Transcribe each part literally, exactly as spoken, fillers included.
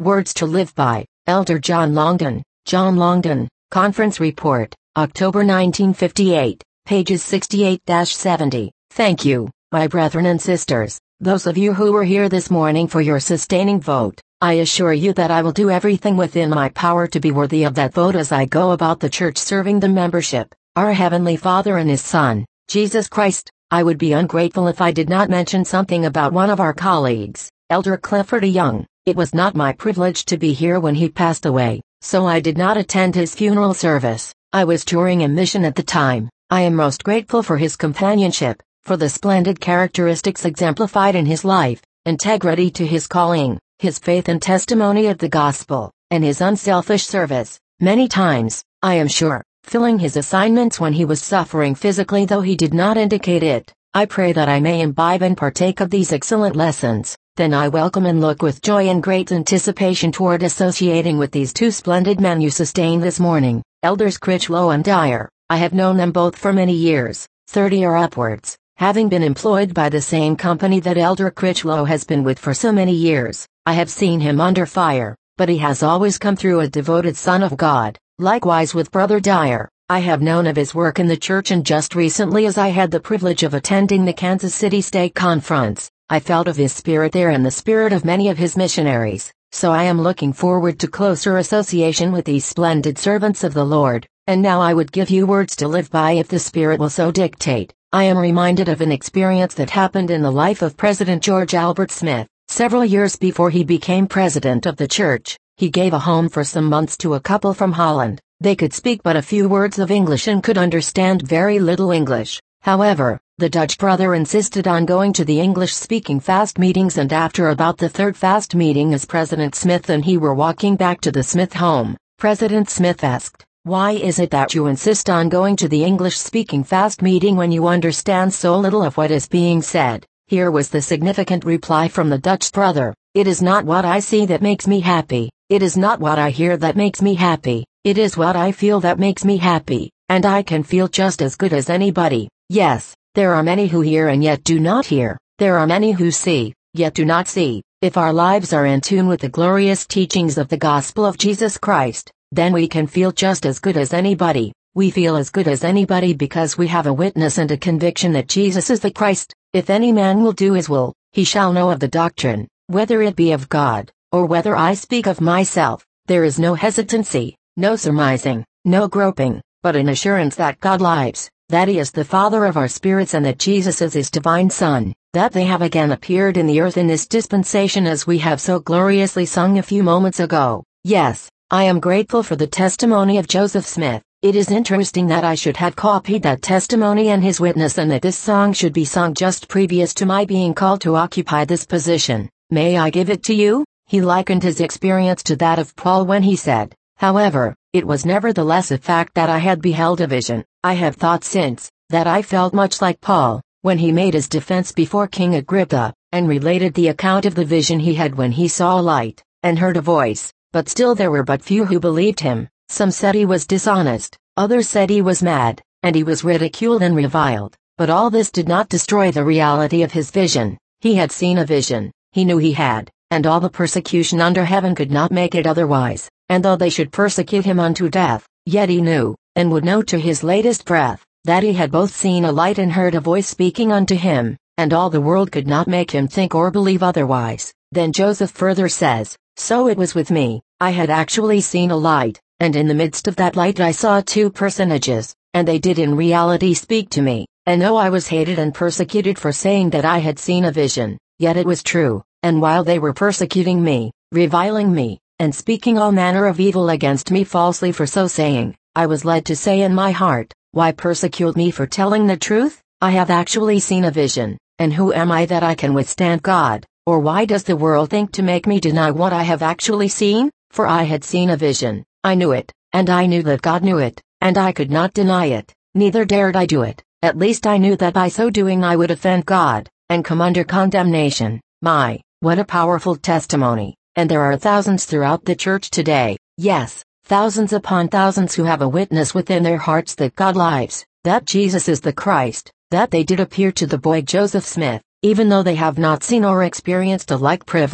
Words to Live By, Elder John Longden. John Longden, Conference Report, October nineteen fifty-eight, pages sixty-eight to seventy. Thank you, my brethren and sisters, those of you who were here this morning for your sustaining vote. I assure you that I will do everything within my power to be worthy of that vote as I go about the church serving the membership, our Heavenly Father and His Son, Jesus Christ. I would be ungrateful if I did not mention something about one of our colleagues, Elder Clifford Young. It was not my privilege to be here when he passed away, so I did not attend his funeral service. I was touring a mission at the time. I am most grateful for his companionship, for the splendid characteristics exemplified in his life, integrity to his calling, his faith and testimony of the gospel, and his unselfish service, many times, I am sure, filling his assignments when he was suffering physically though he did not indicate it. I pray that I may imbibe and partake of these excellent lessons. Then I welcome and look with joy and great anticipation toward associating with these two splendid men you sustained this morning, Elders Critchlow and Dyer. I have known them both for many years, thirty or upwards, having been employed by the same company that Elder Critchlow has been with for so many years. I have seen him under fire, but he has always come through a devoted son of God. Likewise with Brother Dyer, I have known of his work in the church, and just recently as I had the privilege of attending the Kansas City Stake Conference, I felt of his spirit there and the spirit of many of his missionaries, so I am looking forward to closer association with these splendid servants of the Lord. And now I would give you words to live by if the Spirit will so dictate. I am reminded of an experience that happened in the life of President George Albert Smith. Several years before he became president of the church, he gave a home for some months to a couple from Holland. They could speak but a few words of English and could understand very little English. However, the Dutch brother insisted on going to the English-speaking fast meetings, and after about the third fast meeting as President Smith and he were walking back to the Smith home, President Smith asked, "Why is it that you insist on going to the English-speaking fast meeting when you understand so little of what is being said?" Here was the significant reply from the Dutch brother: "It is not what I see that makes me happy, it is not what I hear that makes me happy, it is what I feel that makes me happy, and I can feel just as good as anybody." Yes, there are many who hear and yet do not hear. There are many who see, yet do not see. If our lives are in tune with the glorious teachings of the gospel of Jesus Christ, then we can feel just as good as anybody. We feel as good as anybody because we have a witness and a conviction that Jesus is the Christ. If any man will do his will, he shall know of the doctrine, whether it be of God, or whether I speak of myself. There is no hesitancy, no surmising, no groping, but an assurance that God lives, that He is the Father of our spirits, and that Jesus is His divine Son, that they have again appeared in the earth in this dispensation as we have so gloriously sung a few moments ago. Yes, I am grateful for the testimony of Joseph Smith. It is interesting that I should have copied that testimony and his witness, and that this song should be sung just previous to my being called to occupy this position. May I give it to you? He likened his experience to that of Paul when he said, "However, it was nevertheless a fact that I had beheld a vision. I have thought since, that I felt much like Paul, when he made his defense before King Agrippa, and related the account of the vision he had when he saw a light, and heard a voice, but still there were but few who believed him. Some said he was dishonest, others said he was mad, and he was ridiculed and reviled. But all this did not destroy the reality of his vision. He had seen a vision, he knew he had, and all the persecution under heaven could not make it otherwise. And though they should persecute him unto death, yet he knew, and would know to his latest breath, that he had both seen a light and heard a voice speaking unto him, and all the world could not make him think or believe otherwise." Then Joseph further says, "So it was with me. I had actually seen a light, and in the midst of that light I saw two personages, and they did in reality speak to me, and though I was hated and persecuted for saying that I had seen a vision, yet it was true, and while they were persecuting me, reviling me, and speaking all manner of evil against me falsely for so saying, I was led to say in my heart, why persecute me for telling the truth? I have actually seen a vision, and who am I that I can withstand God? Or why does the world think to make me deny what I have actually seen? For I had seen a vision, I knew it, and I knew that God knew it, and I could not deny it, neither dared I do it. At least I knew that by so doing I would offend God, and come under condemnation. My, what a powerful testimony. And there are thousands throughout the church today, yes, thousands upon thousands who have a witness within their hearts that God lives, that Jesus is the Christ, that they did appear to the boy Joseph Smith, even though they have not seen or experienced a like privilege.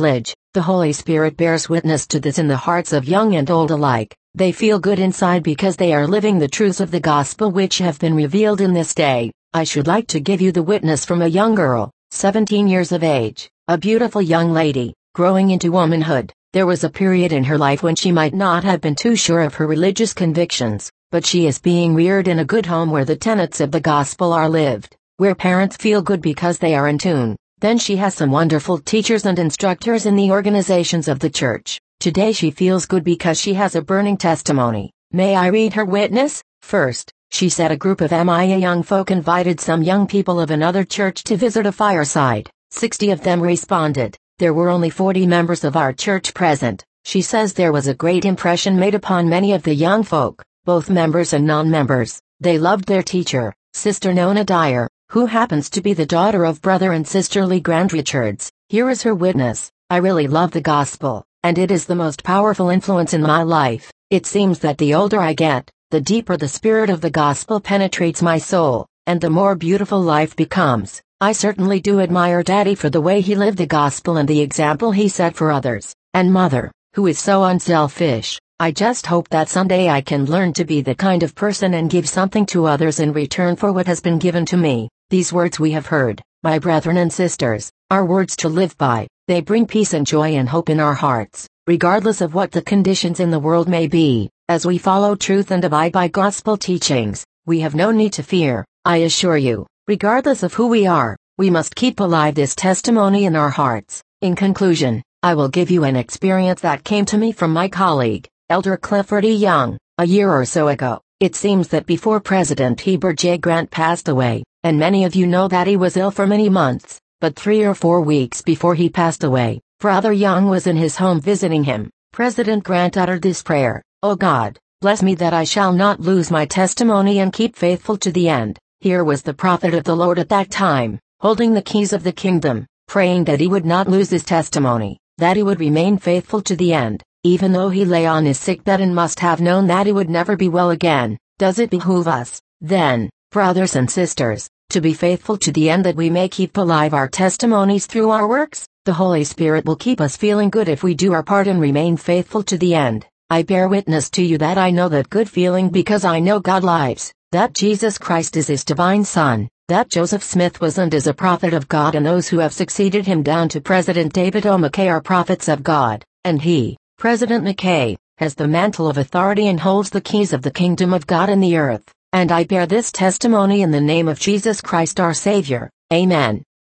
The Holy Spirit bears witness to this in the hearts of young and old alike. They feel good inside because they are living the truths of the gospel which have been revealed in this day. I should like to give you the witness from a young girl, seventeen years of age, a beautiful young lady, growing into womanhood. There was a period in her life when she might not have been too sure of her religious convictions, but she is being reared in a good home where the tenets of the gospel are lived, where parents feel good because they are in tune. Then she has some wonderful teachers and instructors in the organizations of the church. Today she feels good because she has a burning testimony. May I read her witness? First, she said a group of M I A young folk invited some young people of another church to visit a fireside. Sixty of them responded. There were only forty members of our church present. She says there was a great impression made upon many of the young folk, both members and non-members. They loved their teacher, Sister Nona Dyer, who happens to be the daughter of Brother and Sister Lee Grand Richards. Here is her witness. I really love the gospel, and it is the most powerful influence in my life. It seems that the older I get, the deeper the spirit of the gospel penetrates my soul, and the more beautiful life becomes. I certainly do admire Daddy for the way he lived the gospel and the example he set for others, and Mother, who is so unselfish. I just hope that someday I can learn to be the kind of person and give something to others in return for what has been given to me. These words we have heard, my brethren and sisters, are words to live by. They bring peace and joy and hope in our hearts, regardless of what the conditions in the world may be. As we follow truth and abide by gospel teachings, we have no need to fear. I assure you, regardless of who we are, we must keep alive this testimony in our hearts. In conclusion, I will give you an experience that came to me from my colleague, Elder Clifford E. Young, a year or so ago. It seems that before President Heber J. Grant passed away, and many of you know that he was ill for many months, but three or four weeks before he passed away, Brother Young was in his home visiting him. President Grant uttered this prayer: "O God, bless me that I shall not lose my testimony and keep faithful to the end." Here was the prophet of the Lord at that time, holding the keys of the kingdom, praying that he would not lose his testimony, that he would remain faithful to the end, even though he lay on his sickbed and must have known that he would never be well again. Does it behoove us, then, brothers and sisters, to be faithful to the end that we may keep alive our testimonies through our works? The Holy Spirit will keep us feeling good if we do our part and remain faithful to the end. I bear witness to you that I know that good feeling because I know God lives, that Jesus Christ is his divine Son, that Joseph Smith was and is a prophet of God, and those who have succeeded him down to President David O. McKay are prophets of God, and he, President McKay, has the mantle of authority and holds the keys of the kingdom of God in the earth. And I bear this testimony in the name of Jesus Christ our Savior. Amen.